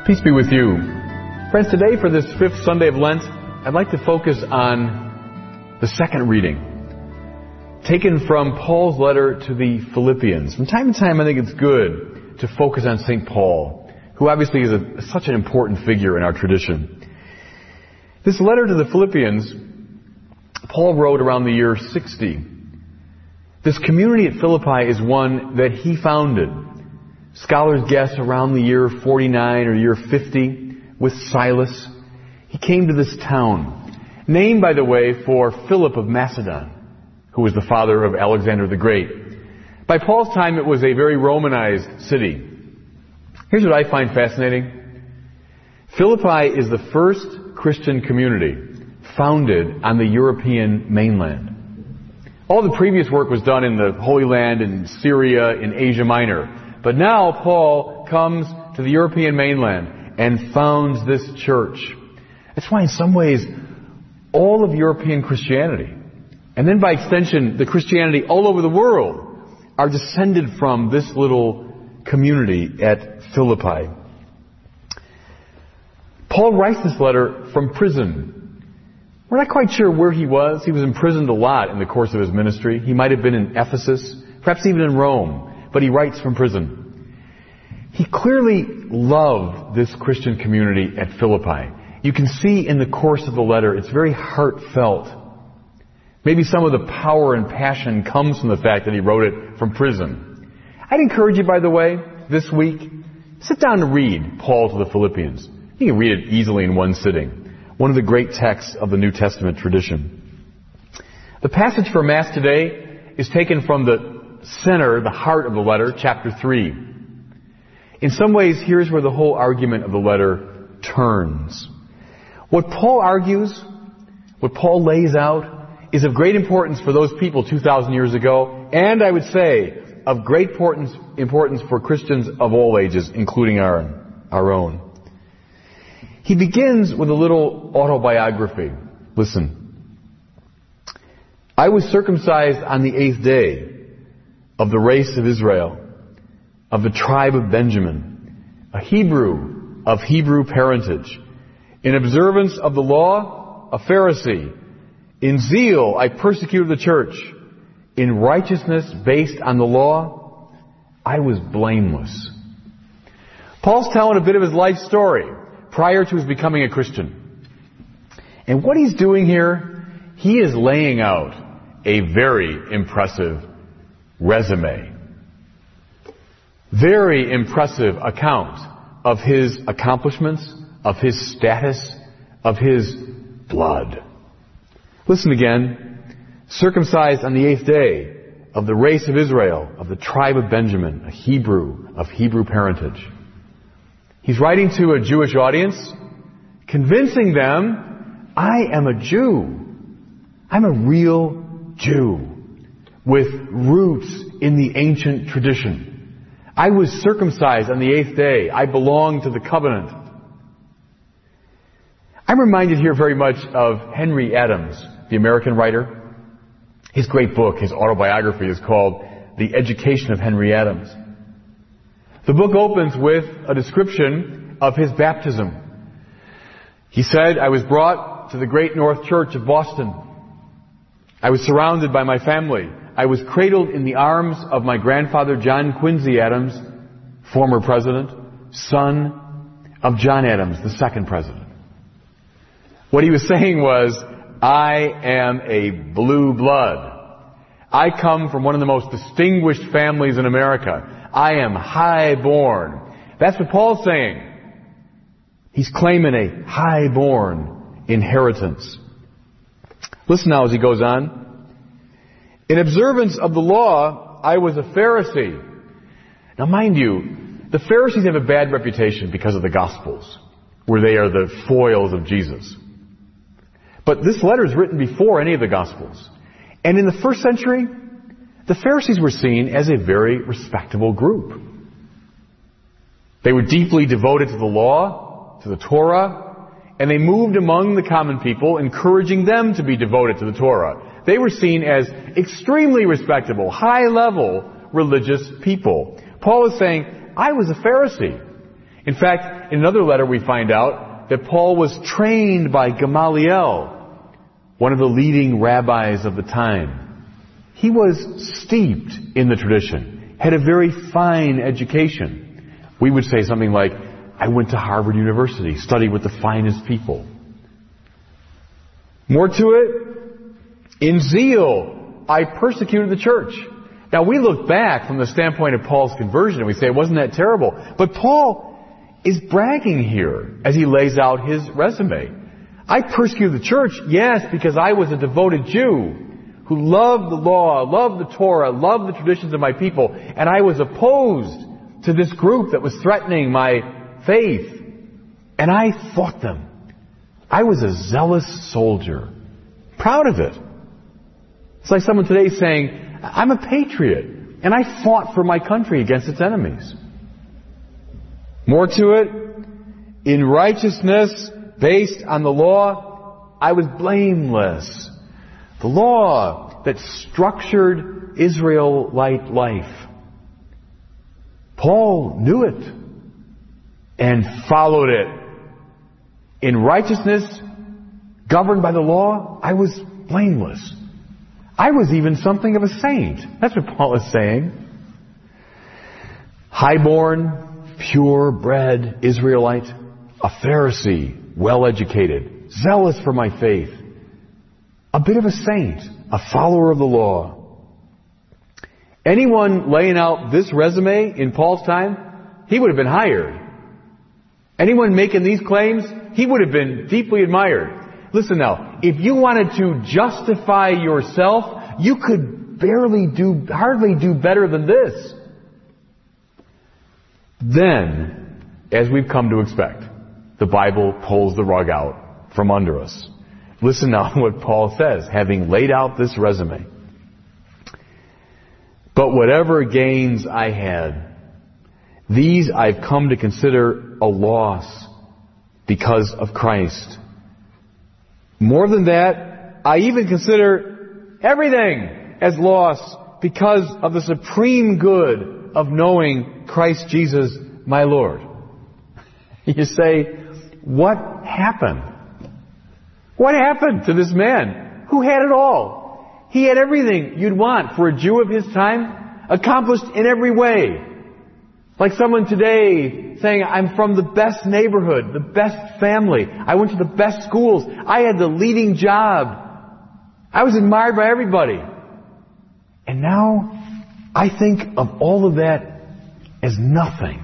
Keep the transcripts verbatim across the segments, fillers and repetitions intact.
Peace be with you. Friends, today for this fifth Sunday of Lent, I'd like to focus on the second reading, taken from Paul's letter to the Philippians. From time to time, I think it's good to focus on Saint Paul, who obviously is a, such an important figure in our tradition. This letter to the Philippians, Paul wrote around the year sixty. This community at Philippi is one that he founded. Scholars guess around the year forty-nine or year fifty with Silas. He came to this town, named, by the way, for Philip of Macedon, who was the father of Alexander the Great. By Paul's time, it was a very Romanized city. Here's what I find fascinating. Philippi is the first Christian community founded on the European mainland. All the previous work was done in the Holy Land, in Syria, in Asia Minor. But now Paul comes to the European mainland and founds this church. That's why in some ways all of European Christianity, and then by extension the Christianity all over the world, are descended from this little community at Philippi. Paul writes this letter from prison. We're not quite sure where he was. He was imprisoned a lot in the course of his ministry. He might have been in Ephesus, perhaps even in Rome. But he writes from prison. He clearly loved this Christian community at Philippi. You can see in the course of the letter, it's very heartfelt. Maybe some of the power and passion comes from the fact that he wrote it from prison. I'd encourage you, by the way, this week, sit down and read Paul to the Philippians. You can read it easily in one sitting. One of the great texts of the New Testament tradition. The passage for Mass today is taken from the center, the heart of the letter, chapter three. In some ways, here's where the whole argument of the letter turns. What Paul argues, what Paul lays out, is of great importance for those people two thousand years ago, and I would say, of great importance, importance for Christians of all ages, including our, our own. He begins with a little autobiography. Listen. I was circumcised on the eighth day of the race of Israel, of the tribe of Benjamin, a Hebrew of Hebrew parentage. In observance of the law, a Pharisee. In zeal, I persecuted the church. In righteousness based on the law, I was blameless. Paul's telling a bit of his life story prior to his becoming a Christian. And what he's doing here, he is laying out a very impressive resume. Very impressive account of his accomplishments, of his status, of his blood. Listen again. Circumcised on the eighth day, of the race of Israel, of the tribe of Benjamin, a Hebrew of Hebrew parentage. He's writing to a Jewish audience, convincing them, I am a Jew. I'm a real Jew with roots in the ancient tradition. I was circumcised on the eighth day. I belong to the covenant. I'm reminded here very much of Henry Adams, the American writer. His great book, his autobiography, is called The Education of Henry Adams. The book opens with a description of his baptism. He said, I was brought to the Great North Church of Boston. I was surrounded by my family. I was cradled in the arms of my grandfather, John Quincy Adams, former president, son of John Adams, the second president. What he was saying was, I am a blue blood. I come from one of the most distinguished families in America. I am high-born. That's what Paul's saying. He's claiming a high-born inheritance. Listen now as he goes on. In observance of the law, I was a Pharisee. Now mind you, the Pharisees have a bad reputation because of the Gospels, where they are the foils of Jesus. But this letter is written before any of the Gospels. And in the first century, the Pharisees were seen as a very respectable group. They were deeply devoted to the law, to the Torah, and they moved among the common people, encouraging them to be devoted to the Torah. They were seen as extremely respectable, high-level religious people. Paul is saying, I was a Pharisee. In fact, in another letter we find out that Paul was trained by Gamaliel, one of the leading rabbis of the time. He was steeped in the tradition, had a very fine education. We would say something like, I went to Harvard University, studied with the finest people. More to it, in zeal, I persecuted the church. Now we look back from the standpoint of Paul's conversion and we say, wasn't that terrible? But Paul is bragging here as he lays out his resume. I persecuted the church, yes, because I was a devoted Jew who loved the law, loved the Torah, loved the traditions of my people, and I was opposed to this group that was threatening my faith. And I fought them. I was a zealous soldier. Proud of it. It's like someone today saying, I'm a patriot, and I fought for my country against its enemies. More to it, in righteousness based on the law, I was blameless. The law that structured Israelite life. Paul knew it and followed it. In righteousness, governed by the law, I was blameless. I was even something of a saint. That's what Paul is saying. Highborn, pure-bred Israelite, a Pharisee, well-educated, zealous for my faith, a bit of a saint, a follower of the law. Anyone laying out this resume in Paul's time, he would have been hired. Anyone making these claims, he would have been deeply admired. Listen now, if you wanted to justify yourself, you could barely do, hardly do better than this. Then, as we've come to expect, the Bible pulls the rug out from under us. Listen now to what Paul says, having laid out this resume. But whatever gains I had, these I've come to consider a loss because of Christ. More than that, I even consider everything as loss because of the supreme good of knowing Christ Jesus, my Lord. You say, what happened? What happened to this man who had it all? He had everything you'd want for a Jew of his time, accomplished in every way. Like someone today saying, I'm from the best neighborhood, the best family. I went to the best schools. I had the leading job. I was admired by everybody. And now I think of all of that as nothing.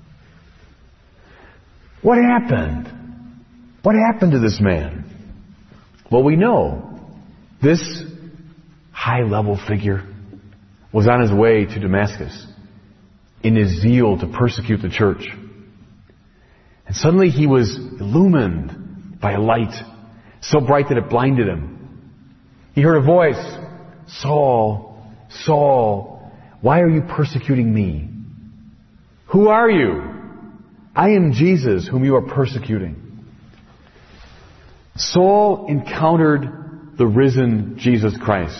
What happened? What happened to this man? Well, we know this high-level figure was on his way to Damascus in his zeal to persecute the church. And suddenly he was illumined by a light so bright that it blinded him. He heard a voice, Saul, Saul, why are you persecuting me? Who are you? I am Jesus whom you are persecuting. Saul encountered the risen Jesus Christ.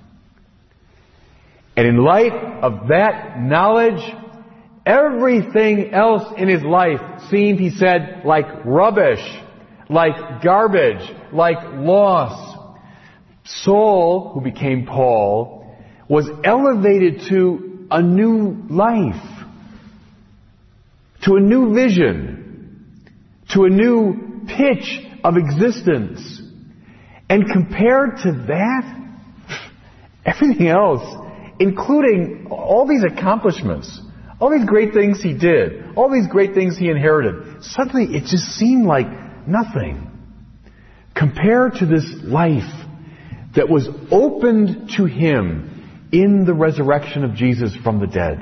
And in light of that knowledge, everything else in his life seemed, he said, like rubbish, like garbage, like loss. Saul, who became Paul, was elevated to a new life, to a new vision, to a new pitch of existence. And compared to that, everything else, including all these accomplishments, all these great things he did, all these great things he inherited, suddenly it just seemed like nothing compared to this life that was opened to him in the resurrection of Jesus from the dead.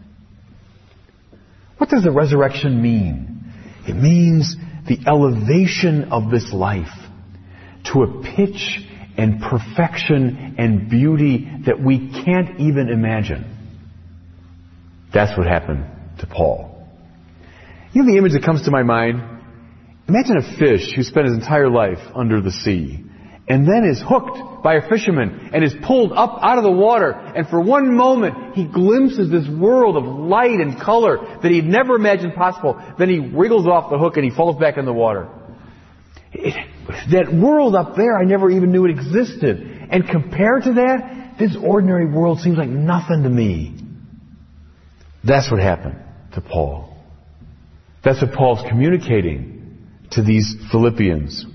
What does the resurrection mean? It means the elevation of this life to a pitch and perfection and beauty that we can't even imagine. That's what happened to Paul. You know the image that comes to my mind? Imagine a fish who spent his entire life under the sea. and then is hooked by a fisherman and is pulled up out of the water. And for one moment, he glimpses this world of light and color that he'd never imagined possible. Then he wriggles off the hook and he falls back in the water. It, that world up there, I never even knew it existed. And compared to that, this ordinary world seems like nothing to me. That's what happened to Paul. That's what Paul's communicating to these Philippians.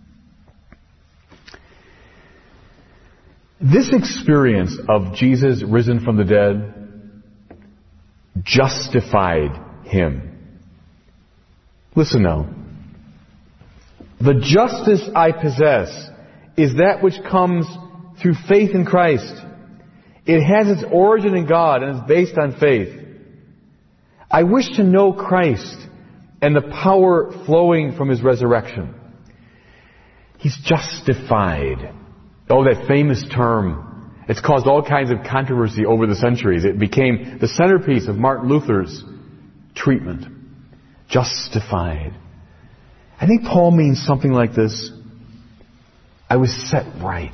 This experience of Jesus risen from the dead justified him. Listen now. The justice I possess is that which comes through faith in Christ. It has its origin in God and is based on faith. I wish to know Christ and the power flowing from His resurrection. He's justified. Oh, that famous term. It's caused all kinds of controversy over the centuries. It became the centerpiece of Martin Luther's treatment. Justified. I think Paul means something like this. I was set right.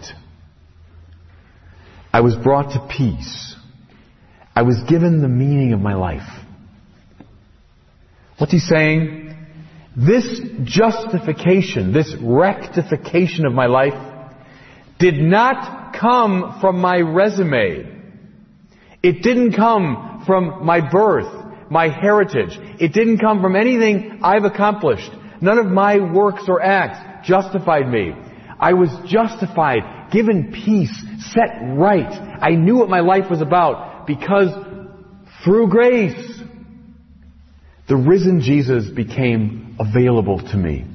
I was brought to peace. I was given the meaning of my life. What's he saying? This justification, this rectification of my life did not come from my resume. It didn't come from my birth, my heritage. It didn't come from anything I've accomplished. None of my works or acts justified me. I was justified, given peace, set right. I knew what my life was about because through grace, the risen Jesus became available to me.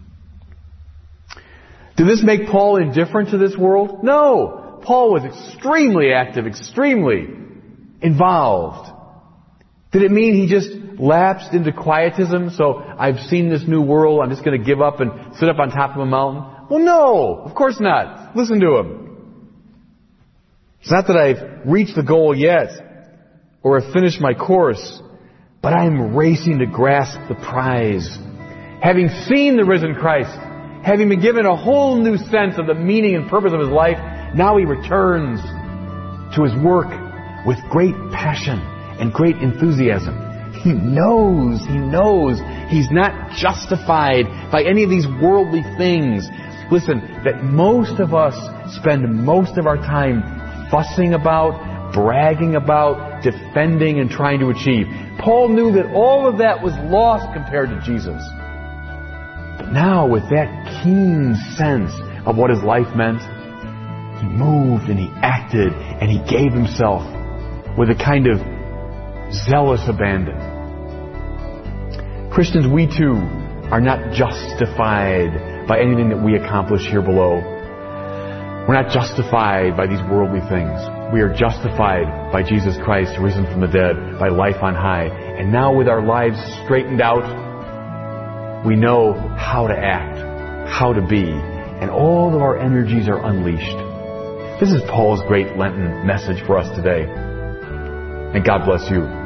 Did this make Paul indifferent to this world? No. Paul was extremely active, extremely involved. Did it mean he just lapsed into quietism? So I've seen this new world, I'm just going to give up and sit up on top of a mountain? Well, no, of course not. Listen to him. It's not that I've reached the goal yet or have finished my course, but I am racing to grasp the prize. Having seen the risen Christ, having been given a whole new sense of the meaning and purpose of his life, now he returns to his work with great passion and great enthusiasm. He knows, he knows he's not justified by any of these worldly things. Listen, that most of us spend most of our time fussing about, bragging about, defending and trying to achieve. Paul knew that all of that was lost compared to Jesus. But now, with that keen sense of what his life meant, he moved and he acted and he gave himself with a kind of zealous abandon. Christians, we too are not justified by anything that we accomplish here below. We're not justified by these worldly things. We are justified by Jesus Christ, risen from the dead, by life on high. And now with our lives straightened out, we know how to act, how to be, and all of our energies are unleashed. This is Paul's great Lenten message for us today. And God bless you.